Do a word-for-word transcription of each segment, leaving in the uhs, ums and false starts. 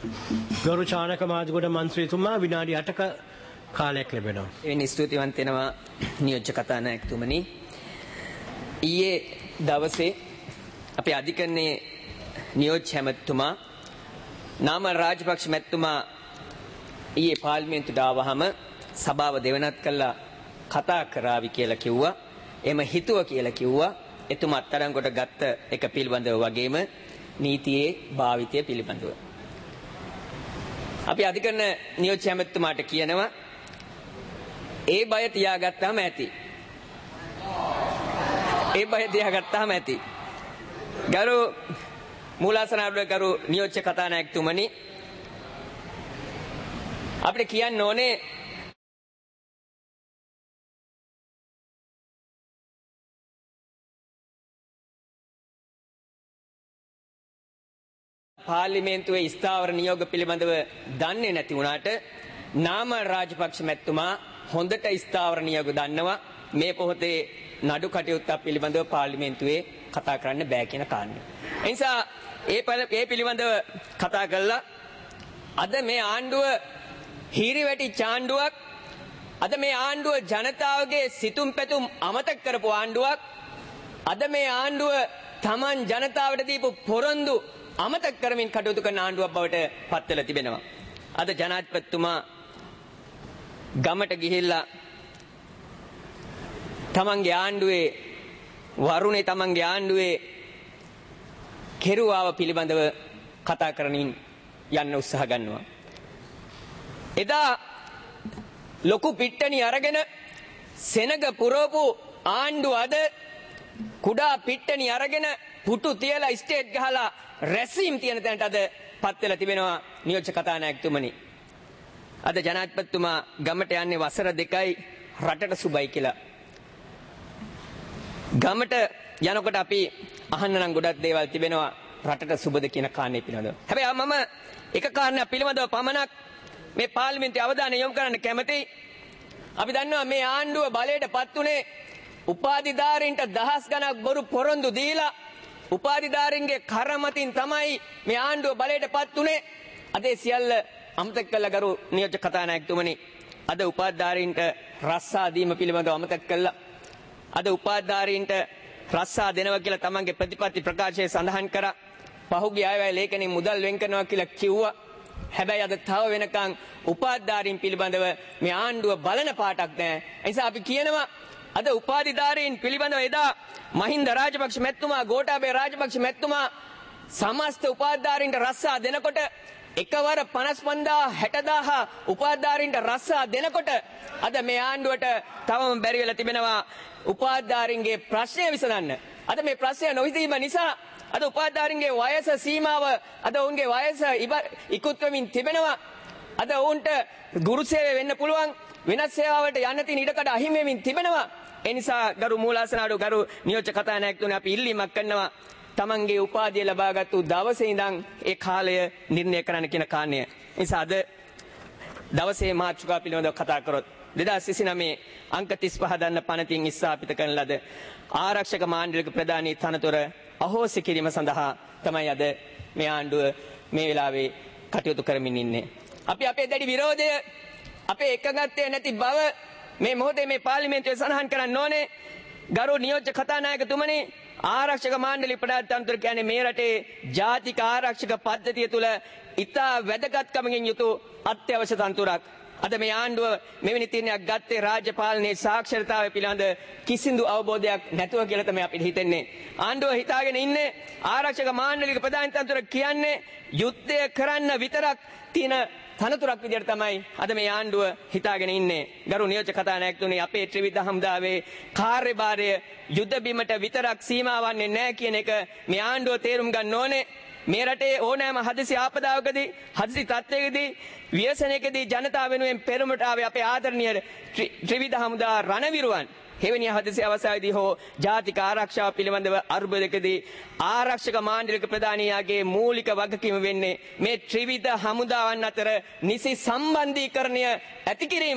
ගරු චානක මාජගොඩ මන්ත්‍රීතුමා විනාඩි අටක කාලයක් ලැබෙනවා. එවැනි ස්තුතිවන්ත වෙනවා නියෝජ්‍ය කතානායකතුමනි. ඊයේ දවසේ අපේ අධිකරණයේ නියෝජ්‍ය ඇමතිතුමා නාමල් රාජපක්ෂ මැතිතුමා ඊයේ පාර්ලිමේන්තුවට ආවහම සභාව දෙවනත් කළා කතා කරાવી කියලා කිව්වා. එම හිතුව කියලා කිව්වා. එතුමා අත්අඩංගුවට ගත්ත එක පිළිබඳව වගේම නීතියේ භාවිතය පිළිබඳව. අපි අධිකරණ නියෝජ්‍ය ඇමතිතුමාට කියනවා ඒ බය තියාගත්තාම ඇති. ඒ බය තියාගත්තාම ඇති. ගරු මූලාසනාධිපති ගරු නියෝජ්‍ය කතානායකතුමනි, අපිට කියන්න ඕනේ පාර්ලිමේන්තුවේ ස්ථාවර නියෝග පිළිබඳව දන්නේ නැති වුණාට නාමල් රාජපක්ෂ මැතිතුමා හොඳට ස්ථාවර නියෝග දන්නවා. මේ පොහොතේ නඩු කටයුත්ත පිළිබඳව පාර්ලිමේන්තුවේ කතා කරන්න බෑ කියන කාරණය. ඒ නිසා ඒ ඒ පිළිබඳව කතා කළා. අද මේ ආණ්ඩුව හීරිවැටි ආණ්ඩුවක්. අද මේ ආණ්ඩුව ජනතාවගේ සිතුම් පැතුම් අමතක කරපු ආණ්ඩුවක්. අද මේ ආණ්ඩුව Taman ජනතාවට දීපු පොරොන්දු අමතක කරමින් කටයුතු කරන ආණ්ඩුවක් බවට පත් වෙලා තිබෙනවා. අද ජනාධිපතිතුමා ගමට ගිහිල්ලා තමන්ගේ ආණ්ඩුවේ වරුණේ තමන්ගේ ආණ්ඩුවේ කෙරුවාව පිළිබඳව කතා කරමින් යන්න උත්සාහ ගන්නවා. එදා ලොකු පිට්ටනි අරගෙන සෙනග පුරවපු ආණ්ඩුව අද කුඩා පිට්ටනි අරගෙන පුටු තියලා ස්ටේට් ගහලා රැසීම් තියෙන තැනට අද පත් වෙලා තිබෙනවා නියෝජ්‍ය කතානායකතුමනි. අද ජනාධිපතිතුමා ගමට යන්නේ වසර දෙකයි රටට සුබයි කියලා. ගමට යනකොට අපි අහන්න නම් ගොඩක් දේවල් තිබෙනවා රටට සුබද කියන කාරණේ පිළිබඳව. හැබැයි මම එක කාරණයක් පිළිබඳව පමණක් මේ පාර්ලිමේන්තුවේ අවධානය යොමු කරන්න කැමතියි. අපි දන්නවා මේ ආණ්ඩුව බලයට පත් උනේ උපාධිධාරීන්ට දහස් ගණක් බොරු පොරොන්දු දීලා උපාධිධාරීන්ගේ කරමතින් තමයි මේ ආණ්ඩුව බලයට පත් උනේ. අද සියල්ල අමතක කළ ගරු නියෝජ්‍ය කතානායකතුමනි, අද උපාධිධාරීන්ට රස්සා දීම පිළිබඳව අමතක කළා. අද උපාධිධාරීන්ට රස්සා දෙනවා කියලා තමන්ගේ ප්‍රතිපත්ති ප්‍රකාශයේ සඳහන් කරා. පහුගිය අයවැය ලේඛනයේ මුදල් වෙන් කරනවා කියලා කිව්වා. හැබැයි අද තව වෙනකන් උපාධිධාරීන් පිළිබඳව මේ ආණ්ඩුව බලන පාටක් නැහැ. ඒ නිසා අපි කියනවා අද උපාධිධාරීන් පිළිබඳව එදා මහින්ද රාජපක්ෂ මැතිතුමා, ගෝඨාභය රාජපක්ෂ මැතිතුමා සමස්ත උපාධිධාරීන්ට රස්සා දෙනකොට එකවර පනස් පන්දාස් හැටදාස් උපාධිධාරීන්ට රස්සා දෙනකොට අද මේ ආණ්ඩුවට තවම බැරි වෙලා තිබෙනවා උපාධිධාරීන්ගේ ප්‍රශ්නය විසඳන්න. අද මේ ප්‍රශ්නය නොවිසඳීම නිසා අද උපාධිධාරීන්ගේ වයස සීමාව අද ඔවුන්ගේ වයස ඉක්ුත් වෙමින් තිබෙනවා. අද ඔවුන්ට ගුරු සේවය වෙන්න පුළුවන් වෙනත් සේවාවලට යන්න තියෙන ඉඩකඩ අහිමි වෙමින් තිබෙනවා. ඒ නිසා ගරු මූලාසනාධිපති ගරු නියෝජ්‍ය කතානායකතුමනි, අපි ඉල්ලීමක් කරනවා තමන්ගේ උපාධිය ලබාගත්තු දවසේ ඉඳන් ඒ කාලය නිර්ණය කරන්න කියන කාරණය. ඒ නිසා අද දවසේ මාතෘකාව පිළිබඳව කතා කරොත් දෙදාස් විසිනවය අංක තිස් පහ දන්න පනතින් ස්ථාපිත කරන ලද ආරක්ෂක මාණ්ඩලික ප්‍රධානී තනතුර අහෝසි කිරීම සඳහා තමයි අද මේ ආණ්ඩුව මේ වෙලාවේ කටයුතු කරමින් ඉන්නේ. අපි අපේ දැඩි විරෝධය, අපේ එකඟත්වය නැති බව මේ මොහොතේ මේ පාර්ලිමේන්තුවේ සඳහන් කරන්න ඕනේ. ගරු නියෝජ්‍ය කතානායකතුමනි, ආරක්ෂක මාණ්ඩලික ප්‍රධානී තනතුර කියන්නේ මේ රටේ ජාතික ආරක්ෂක පද්ධතිය තුළ ඉතා වැදගත්කමකින් යුතු අත්‍යවශ්‍ය තනතුරක්. අද මේ ආණ්ඩුව මෙවැනි තීරණයක් ගත්තේ රාජ්‍ය පාලනයේ සාක්ෂරතාවය පිළිබඳ කිසිදු අවබෝධයක් නැතුව කියලා තමයි අපිට හිතෙන්නේ. ආණ්ඩුව හිතාගෙන ඉන්නේ ආරක්ෂක මාණ්ඩලික ප්‍රධානී තනතුර කියන්නේ යුද්ධය කරන්න විතරක් තියෙන තනතුරක් විදියට තමයි අද මේ ආණ්ඩුව හිතාගෙන ඉන්නේ. ගරු නියෝජ්‍ය කතානායකතුමනි, අපේ ත්‍රිවිධ හමුදාවේ කාර්යභාරය යුද්ධ බිමට විතරක් සීමා වන්නේ නැහැ කියන එක මේ ආණ්ඩුව තේරුම් ගන්න ඕනේ. මේ රටේ ඕනෑම හදිසි ආපදාවකදී, හදිසි තත්ත්වයකදී, ව්‍යසනයකදී ජනතාව වෙනුවෙන් පෙරමුරට ආවේ අපේ ආදරණීය ත්‍රිවිධ හමුදා රණවිරුවන්. එවැනි හදිසි අවස්ථාවේදී හෝ ජාතික ආරක්ෂාව පිළිබඳව අර්බුදකදී ආරක්ෂක මාණ්ඩලික ප්‍රධානියාගේ මූලික වගකීම වෙන්නේ මේ ත්‍රිවිධ හමුදාවන් අතර නිසි සම්බන්ධීකරණය ඇති කිරීම.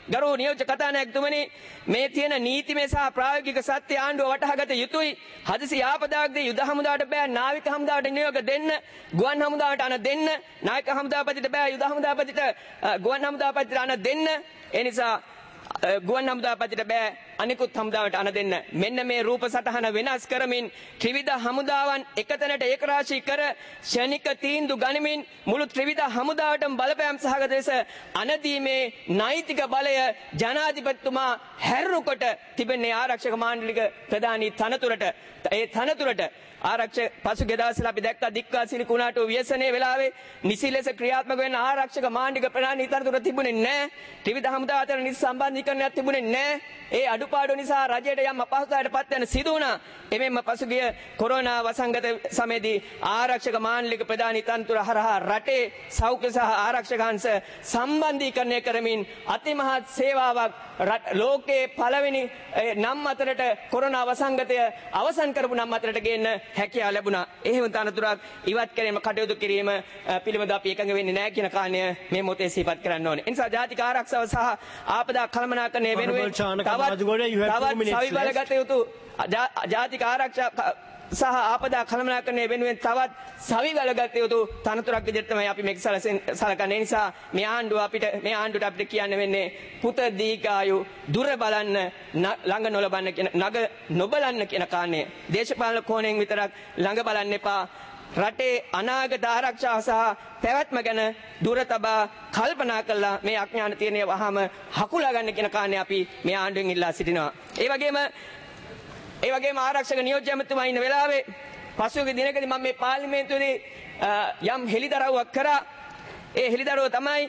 ගරු නියෝජ්‍ය කතානායකතුමනි මේ තියෙන නීතිමය සහ ප්‍රායෝගික සත්‍ය ආණ්ඩුව වටහාගත යුතුයි. හදිසි ආපදාවකදී යුද හමුදාවට බෑ නාවික හමුදාවට නියෝග දෙන්න, ගුවන් හමුදාවට අන දෙන්න, නායක හමුදාපතිට බෑ යුද හමුදාපතිට ගුවන් හමුදාපතිට අන දෙන්න. ඒ නිසා ගුවන් හමුදාපතිට බෑ අනිකුත් හමුදාවට අන දෙන්න. මෙන්න මේ රූප සටහන වෙනස් කරමින් ත්‍රිවිධ හමුදාවන් එකතැනට ඒකරාශී කර ෂණික තීන්දුව ගනිමින් මුළු ත්‍රිවිධ හමුදාවටම බලපෑම් සහගත ලෙස අනදීමේ නෛතික බලය ජනාධිපතිතුමා හැරුණු කොට තිබෙන්නේ ආරක්ෂක මාණ්ඩලික ප්‍රධානී තනතුරට. ඒ තනතුරට ආරක්ෂක පසුගිය දවස්වල අපි දැක්කා දික්කා සිරිකුණාටු ව්‍යසනයේ වෙලාවේ නිසි ලෙස ක්‍රියාත්මක වෙන ආරක්ෂක මාණ්ඩලික ප්‍රධානී තනතුර තිබුණේ නැහැ. ත්‍රිවිධ හමුදාව අතර නිසි සම්බන්ධීකරණයක් තිබුණේ නැහැ. ඒ අඩුපාඩු නිසා රජයට යම් අපහසුතාවයකට පත් වෙන සිදු වුණා. එමෙන්න පසුගිය කොරෝනා වසංගත සමයේදී ආරක්ෂක මාණ්ඩලික ප්‍රධානී තනතුර හරහා රටේ සෞඛ්‍ය සහ ආරක්ෂක අංශ සම්බන්ධීකරණය කරමින් අතිමහත් සේවාවක් ලෝකයේ පළවෙනි නම් අතරට කොරෝනා වසංගතය අවසන් කරපු නම් අතරට ගේන්න හැකියාව ලැබුණා. එහෙම තනතුරක් ඉවත් කිරීම කටයුතු කිරීම පිළිබඳව අපි එකඟ වෙන්නේ නැහැ කියන කාරණය මේ මොහොතේ සිහිපත් කරන්න ඕනේ. ඒ නිසා ජාතික ආරක්ෂාව සහ ආපදා කළමනාකරණය වෙනුවෙන් තවත් සවි බලගත යුතු ජාතික ආරක්ෂා සහ ආපදා කළමනාකරණය වෙනුවෙන් තවත් සවි බලගත යුතු තනතුරක් විදිහට තමයි අපි මේක සලකන්නේ. ඒ නිසා මේ ආණ්ඩුව අපිට මේ ආණ්ඩුවට අපිට කියන්න වෙන්නේ පුත දීර්ඝායු දුර බලන්න ළඟ නොලබන්න කියන නග නොබලන්න කියන කාරණය. දේශපාලන කෝණයෙන් විතරක් ළඟ බලන්න එපා. රටේ අනාගත ආරක්ෂාව සහ පැවැත්ම ගැන දුර තබා කල්පනා කළා මේ අඥාන තීරණය වහම හකුලා ගන්න කියන කාරණේ අපි මේ ආණ්ඩුවෙන් ඉල්ලා සිටිනවා. ඒ වගේම ඒ වගේම ආරක්ෂක නියෝජ්‍ය ඇමතුමා ඉන්න වෙලාවේ පසුගිය දිනකදී මම මේ පාර්ලිමේන්තුවේදී යම් හෙළිදරව්වක් කරා. ඒ හෙළිදරව්ව තමයි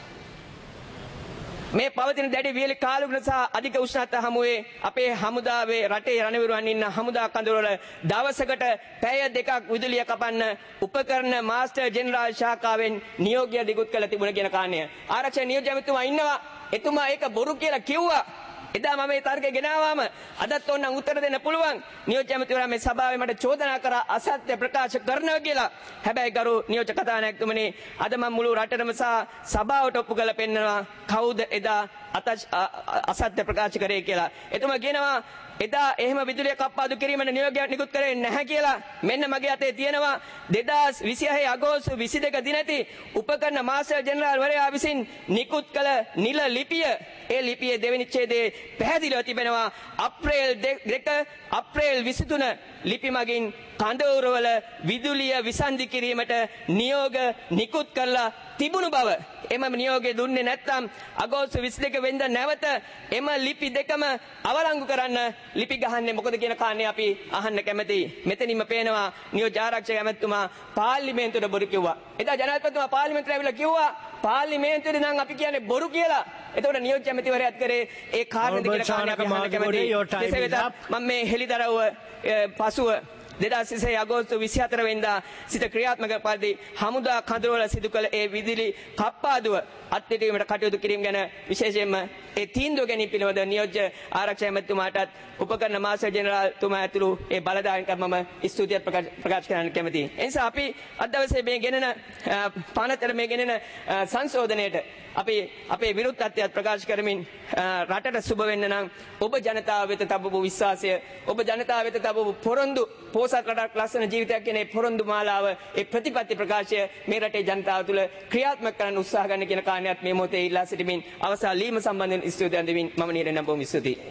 මේ පවතින දැඩි වියලි කාලුගුණ සහ අධික උෂ්ණත්වය හමුවේ අපේ හමුදාවේ රටේ රණවිරුවන් ඉන්න හමුදා කඳවුරවල දවසකට පැය දෙකක් විදුලිය කපන්න උපකරණ මාස්ටර් ජෙනරාල් ශාඛාවෙන් නියෝගය දිගුත් කළ තිබුණ කියන කාරණය. ආරක්ෂක නියෝජ්‍ය ඇමතුමා ඉන්නවා. එතුමා ඒක බොරු කියලා කිව්වා. එදා මම මේ තර්කය ගෙනාවාම අදත් ඕනනම් උත්තර දෙන්න පුළුවන්. නියෝජ්‍ය ඇමතිවරයා මේ සභාවේ මට චෝදනා කරා අසත්‍ය ප්‍රකාශ කරනවා කියලා. හැබැයි ගරු නියෝජ්‍ය කතානායකතුමනි අද මම මුළු රටටම සහ සභාවට ඔප්පු කරලා පෙන්නනවා කවුද එදා අසත්‍ය ප්‍රකාශ කරේ කියලා. එතුමා කියනවා එදා එහෙම විදුලිය කප්පාදු කිරීමට නියෝගයක් නිකුත් කරේ නැහැ කියලා. මෙන්න මගේ අතේ තියෙනවා දෙදාස් විසිහය අගෝස්තු විසිදෙක දිනදී උපකරණ මාස්ටර් ජෙනරාල් වරයා විසින් නිකුත් කළ නිල ලිපිය. ඒ ලිපියේ දෙවෙනි ඡේදයේ පැහැදිලිව තිබෙනවා අප්‍රේල් දෙක අප්‍රේල් විසිතුන ලිපි මගින් කඳවුරවල විදුලිය විසන්ධි කිරීමට නියෝග නිකුත් කරලා තිබුණු බව. එම නියෝගය දුන්නේ නැත්නම් අගෝස්තු විසිදෙක වෙනිදා නැවත එම ලිපි දෙකම අවලංගු කරන්න ලිපි ගහන්නේ මොකද කියන කාරණේ අපි අහන්න කැමතියි. මෙතනින්ම පේනවා නියෝජ්‍ය ආරක්ෂක ඇමතුමා පාර්ලිමේන්තුවට බොරු කිව්වා. එදා ජනාධිපතිතුමා පාර්ලිමේන්තුවට ඇවිල්ලා කිව්වා පාර්ලිමේන්තුවේ නම් අපි කියන්නේ බොරු කියලා. එතකොට නියෝජ්‍ය ඇමතිවරයාත් කරේ ඒ කාරණේද කියලා කාරණේ අපි අහන්න කැමතියි. කෙසේ වෙතත් මම මේ හෙළිදරව්ව පසුව දෙදාස් විසිහය අගෝස්තු විසිහතර වෙනිදා සිට ක්‍රියාත්මක පරිදි හමුදා කඳවුරවල සිදු කළ ඒ විදුලි කප්පාදුව අත්විඳීමට කටයුතු කිරීම ගැන විශේෂයෙන්ම ඒ තීන්දුව ගැනීම පිළිබඳ නියෝජ්‍ය ආරක්ෂක ඇමතිතුමාටත් උපකරණ මාස්ටර් ජෙනරාල් තුමා ඇතුළු ඒ බලධාරීන්ට මම ස්තුතියක් ප්‍රකාශ කරන්න කැමතියි. ඒ නිසා අපි අද දවසේ මේ ගෙනෙන පනතර මේ ගෙනෙන සංශෝධනයේට අපි අපේ විරුද්ධත්වයක් ප්‍රකාශ කරමින් රටට සුබ වෙන්න නම් ඔබ ජනතාව වෙත තබපු විශ්වාසය, ඔබ ජනතාව වෙත තබපු පොරොන්දු, පොසත් රටක් ලස්සන ජීවිතයක් කියන ඒ පොරොන්දු මාලාව, ඒ ප්‍රතිපත්ති ප්‍රකාශය මේ රටේ ජනතාව තුළ ක්‍රියාත්මක කරන්න උත්සාහ ගන්න කියන කාරණයක් මේ මොහොතේ ඉල්ලා සිටිමින් අවසාන ලීම සම්බන්ධයෙන් ස්තුතිවන්ත වෙමින් මම නිරෙන්න බොහොම ස්තුතියි.